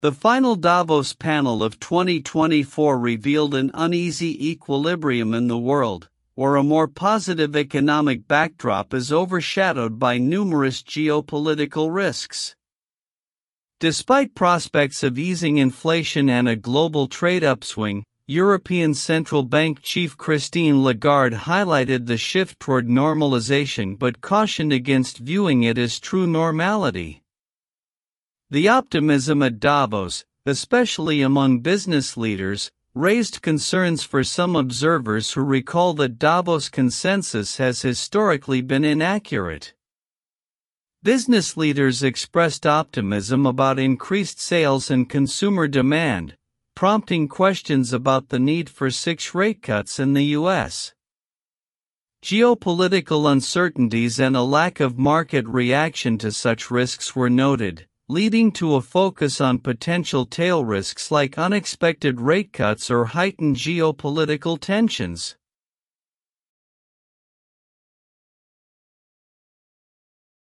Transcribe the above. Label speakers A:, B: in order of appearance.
A: The final Davos panel of 2024 revealed an uneasy equilibrium in the world, where a more positive economic backdrop is overshadowed by numerous geopolitical risks. Despite prospects of easing inflation and a global trade upswing, European Central Bank Chief Christine Lagarde highlighted the shift toward normalization but cautioned against viewing it as true normality. The optimism at Davos, especially among business leaders, raised concerns for some observers who recall that Davos consensus has historically been inaccurate. Business leaders expressed optimism about increased sales and consumer demand, prompting questions about the need for 6 rate cuts in the U.S. Geopolitical uncertainties and a lack of market reaction to such risks were noted, leading to a focus on potential tail risks like unexpected rate cuts or heightened geopolitical tensions.